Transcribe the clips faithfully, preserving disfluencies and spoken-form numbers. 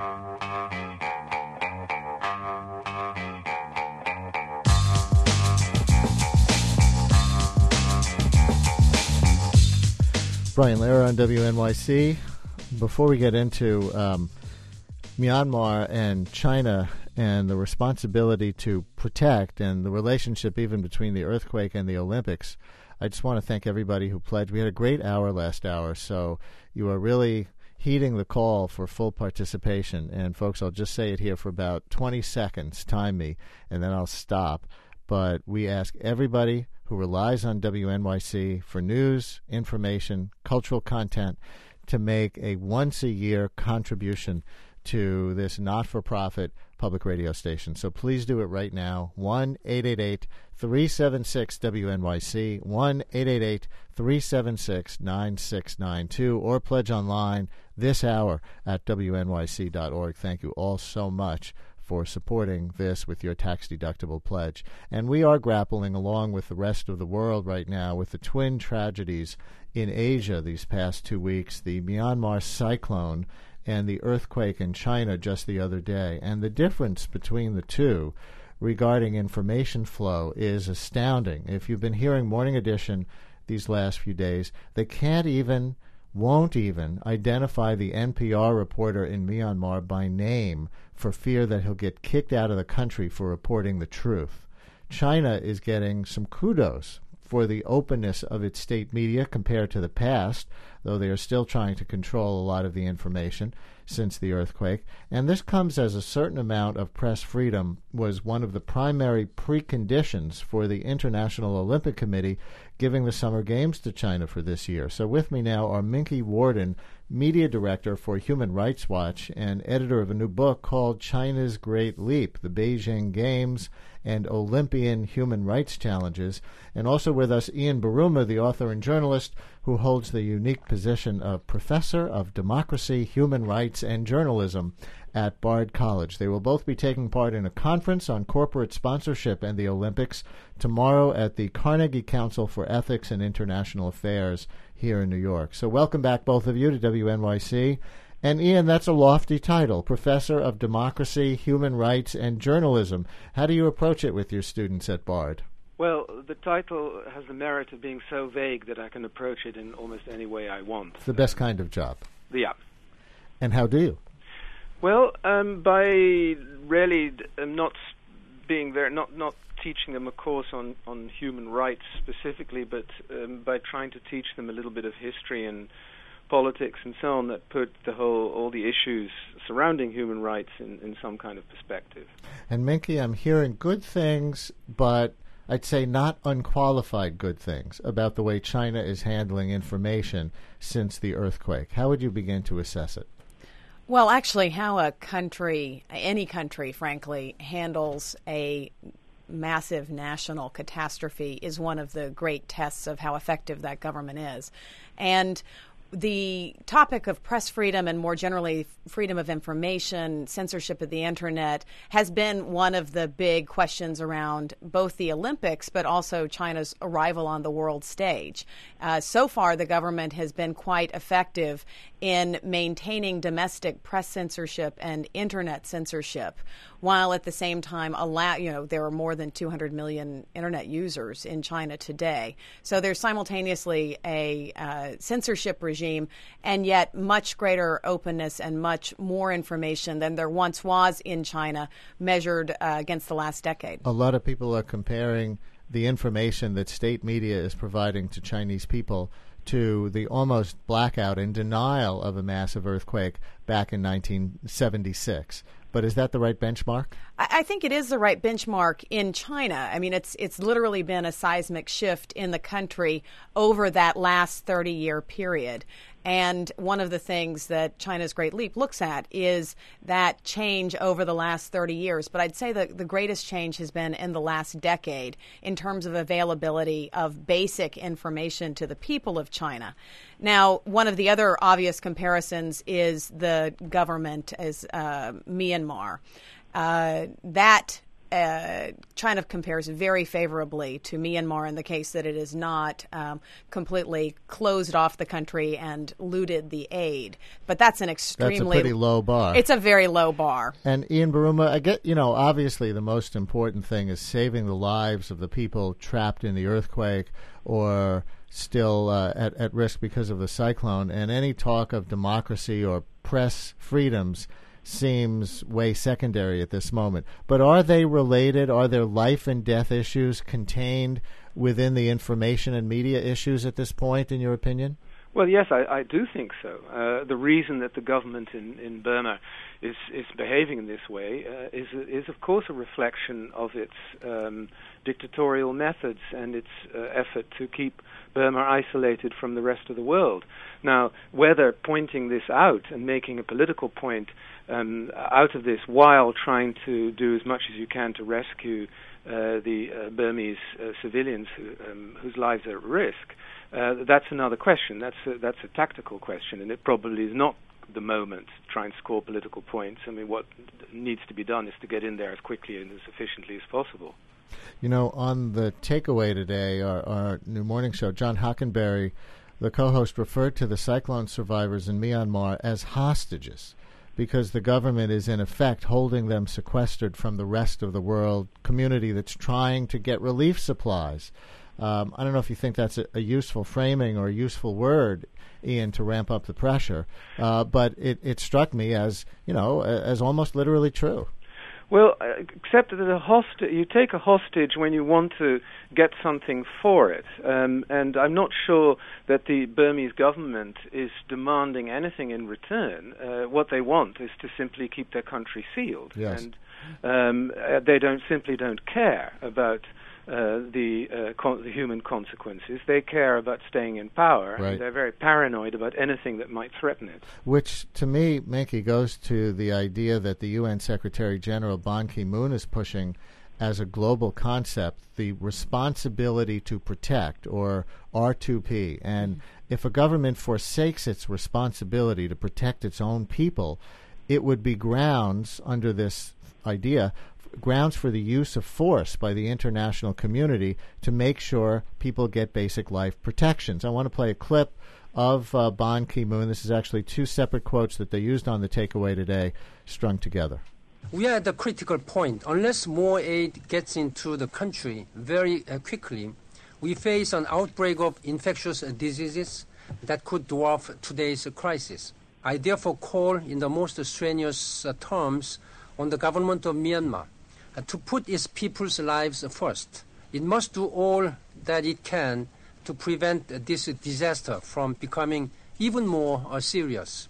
Brian Lehrer on W N Y C. Before we get into um, Myanmar and China and the responsibility to protect and the relationship even between the earthquake and the Olympics, I just want to thank everybody who pledged. We had a great hour last hour, so you are really heeding the call for full participation. And folks, I'll just say it here for about twenty seconds, time me, and then I'll stop. But we ask everybody who relies on W N Y C for news, information, cultural content to make a once-a-year contribution to this not-for-profit public radio station. So please do it right now. one eight eight eight, three seven six, W N Y C, one eight eight eight, three seven six, nine six nine two, or pledge online this hour at W N Y C dot org. Thank you all so much for supporting this with your tax-deductible pledge. And we are grappling, along with the rest of the world right now, with the twin tragedies in Asia these past two weeks, the Myanmar cyclone and the earthquake in China just the other day. And the difference between the two regarding information flow is astounding. If you've been hearing Morning Edition these last few days, they can't even, won't even identify the N P R reporter in Myanmar by name for fear that he'll get kicked out of the country for reporting the truth. China is getting some kudos for the openness of its state media compared to the past, though they are still trying to control a lot of the information since the earthquake. And this comes as a certain amount of press freedom was one of the primary preconditions for the International Olympic Committee giving the Summer Games to China for this year. So with me now are Minky Worden, Media Director for Human Rights Watch and editor of a new book called China's Great Leap, the Beijing Games and Olympian Human Rights Challenges. And also with us, Ian Buruma, the author and journalist who holds the unique position of Professor of Democracy, Human Rights, and Journalism at Bard College. They will both be taking part in a conference on corporate sponsorship and the Olympics tomorrow at the Carnegie Council for Ethics and International Affairs here in New York. So welcome back, both of you, to W N Y C. And Ian, that's a lofty title, Professor of Democracy, Human Rights, and Journalism. How do you approach it with your students at Bard? Well, the title has the merit of being so vague that I can approach it in almost any way I want. It's the best kind of job. Yeah. And how do you? Well, um, by really um, not being there, not not teaching them a course on, on human rights specifically, but um, by trying to teach them a little bit of history and politics and so on that put the whole all the issues surrounding human rights in, in some kind of perspective. And Minky, I'm hearing good things, but I'd say not unqualified good things about the way China is handling information since the earthquake. How would you begin to assess it? Well, actually, how a country, any country, frankly, handles a massive national catastrophe is one of the great tests of how effective that government is. And the topic of press freedom and more generally freedom of information, censorship of the internet, has been one of the big questions around both the Olympics but also China's arrival on the world stage. Uh, so far, the government has been quite effective in maintaining domestic press censorship and internet censorship, while at the same time allow, you know, there are more than two hundred million internet users in China today. So there's simultaneously a uh, censorship regime and yet much greater openness and much more information than there once was in China measured uh, against the last decade. A lot of people are comparing the information that state media is providing to Chinese people to the almost blackout and denial of a massive earthquake back in nineteen seventy-six. But is that the right benchmark? I think it is the right benchmark in China. I mean, it's it's literally been a seismic shift in the country over that last thirty-year period. And one of the things that China's Great Leap looks at is that change over the last thirty years. But I'd say that the greatest change has been in the last decade in terms of availability of basic information to the people of China. Now, one of the other obvious comparisons is the government as uh, Myanmar. Uh, that uh, China compares very favorably to Myanmar in the case that it is not um, completely closed off the country and looted the aid. But that's an extremely... That's a pretty low bar. It's a very low bar. And Ian Buruma, I get, you know, obviously the most important thing is saving the lives of the people trapped in the earthquake or still uh, at, at risk because of the cyclone. And any talk of democracy or press freedoms seems way secondary at this moment. But are they related? Are there life and death issues contained within the information and media issues at this point, in your opinion? Well, yes, I, I do think so. Uh, the reason that the government in, in Burma is, is behaving in this way uh, is, is, of course, a reflection of its um, dictatorial methods and its uh, effort to keep Burma isolated from the rest of the world. Now, whether pointing this out and making a political point um, out of this while trying to do as much as you can to rescue uh, the uh, Burmese uh, civilians who, um, whose lives are at risk, uh, that's another question. That's a, that's a tactical question, and it probably is not the moment to try and score political points. I mean, what needs to be done is to get in there as quickly and as efficiently as possible. You know, on the takeaway today, our, our new morning show, John Hockenberry, the co-host, referred to the cyclone survivors in Myanmar as hostages because the government is, in effect, holding them sequestered from the rest of the world community that's trying to get relief supplies. Um, I don't know if you think that's a, a useful framing or a useful word, Ian, to ramp up the pressure, uh, but it, it struck me as, you know, as almost literally true. Well, except that a host- you take a hostage when you want to get something for it. Um, and I'm not sure that the Burmese government is demanding anything in return. Uh, what they want is to simply keep their country sealed. Yes. And um, uh, they don't simply don't care about uh, the, uh, con- the human consequences. They care about staying in power, right. And they're very paranoid about anything that might threaten it. Which, to me, Minky, goes to the idea that the U N Secretary General Ban Ki-moon is pushing as a global concept, the responsibility to protect, or R two P. And if a government forsakes its responsibility to protect its own people, it would be grounds under this idea grounds for the use of force by the international community to make sure people get basic life protections. I want to play a clip of uh, Ban Ki-moon. This is actually two separate quotes that they used on the takeaway today, strung together. We are at the critical point. Unless more aid gets into the country very uh, quickly, we face an outbreak of infectious diseases that could dwarf today's crisis. I therefore call in the most strenuous uh, terms on the government of Myanmar uh, to put its people's lives first. It must do all that it can to prevent uh, this disaster from becoming even more uh, serious.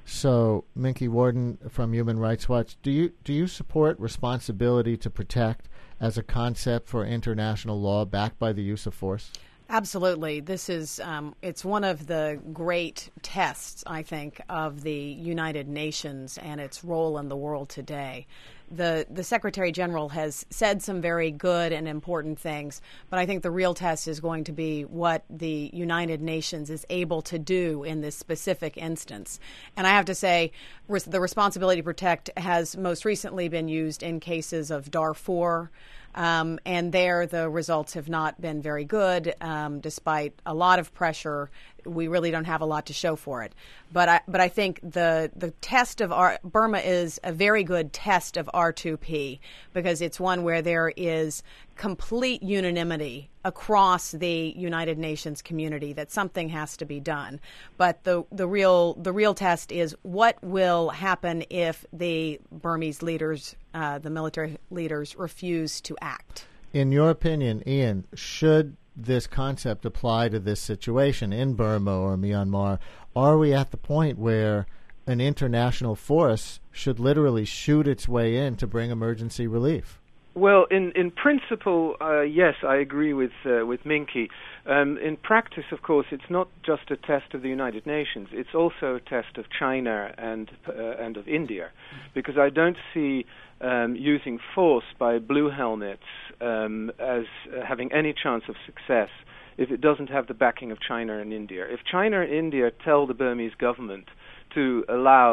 So, Minky Worden from Human Rights Watch, do you do you support responsibility to protect as a concept for international law backed by the use of force? Absolutely. This is, um, it's one of the great tests, I think, of the United Nations and its role in the world today. The the Secretary General has said some very good and important things, but I think the real test is going to be what the United Nations is able to do in this specific instance. And I have to say, res- the responsibility to protect has most recently been used in cases of Darfur. Um, and there, the results have not been very good, um, despite a lot of pressure. We really don't have a lot to show for it. But I, but I think the the test of our, Burma is a very good test of R two P because it's one where there is complete unanimity across the United Nations community that something has to be done. But the the real the real test is what will happen if the Burmese leaders, uh, the military leaders, refuse to act. In your opinion, Ian, should this concept apply to this situation in Burma or Myanmar? Are we at the point where an international force should literally shoot its way in to bring emergency relief? Well, in in principle, uh, yes, I agree with uh, with Minky. Um, in practice, of course, it's not just a test of the United Nations; it's also a test of China and uh, and of India, because I don't see um, using force by blue helmets um, as uh, having any chance of success if it doesn't have the backing of China and India. If China and India tell the Burmese government to allow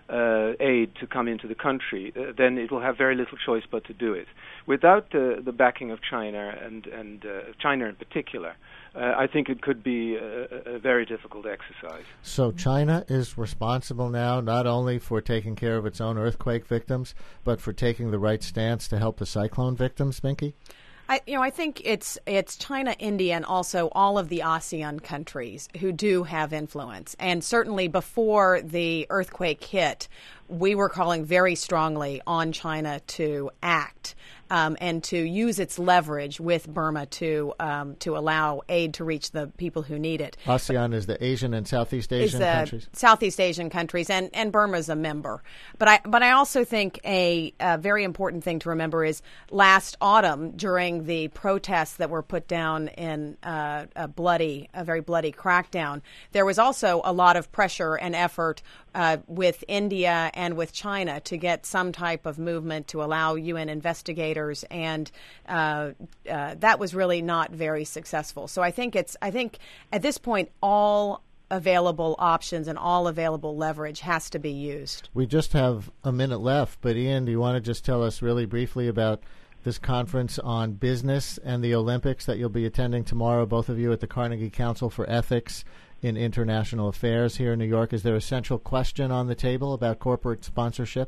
uh, aid to come into the country, uh, then it will have very little choice but to do it. Without the, the backing of China, and, and uh, China in particular, uh, I think it could be a, a very difficult exercise. So China is responsible now not only for taking care of its own earthquake victims, but for taking the right stance to help the cyclone victims, Minky? I, you know, I think it's it's China, India, and also all of the ASEAN countries who do have influence. And certainly before the earthquake hit, we were calling very strongly on China to act um, and to use its leverage with Burma to um, to allow aid to reach the people who need it. ASEAN is the Asian and Southeast Asian is, uh, countries? Southeast Asian countries, and, and Burma is a member. But I but I also think a, a very important thing to remember is last autumn, during the protests that were put down in uh, a bloody, a very bloody crackdown, there was also a lot of pressure and effort uh, with India and with China to get some type of movement to allow U N investigators, and uh, uh, that was really not very successful. So I think it's I think at this point all available options and all available leverage has to be used. We just have a minute left, but Ian, do you want to just tell us really briefly about this conference on business and the Olympics that you'll be attending tomorrow, both of you at the Carnegie Council for Ethics in International Affairs here in New York? Is there a central question on the table about corporate sponsorship?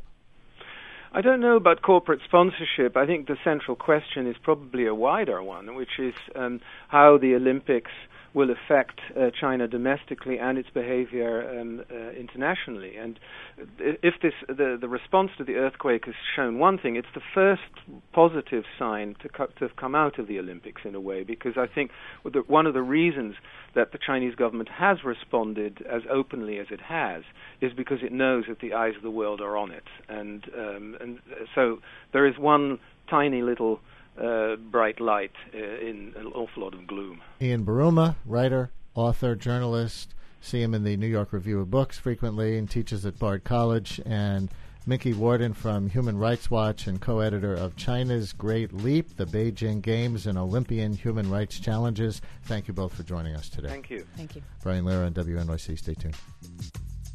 I don't know about corporate sponsorship. I think the central question is probably a wider one, which is um, how the Olympics will affect uh, China domestically and its behavior um, uh, internationally. And if this the, the response to the earthquake has shown one thing, it's the first positive sign to, co- to have come out of the Olympics in a way, because I think one of the reasons that the Chinese government has responded as openly as it has is because it knows that the eyes of the world are on it. And, um, and so there is one tiny little Uh, bright light uh, in an awful lot of gloom. Ian Buruma, writer, author, journalist. See him in the New York Review of Books frequently and teaches at Bard College. And Minky Worden from Human Rights Watch and co-editor of China's Great Leap, the Beijing Games and Olympian Human Rights Challenges. Thank you both for joining us today. Thank you. Thank you. Brian Lehrer on W N Y C. Stay tuned.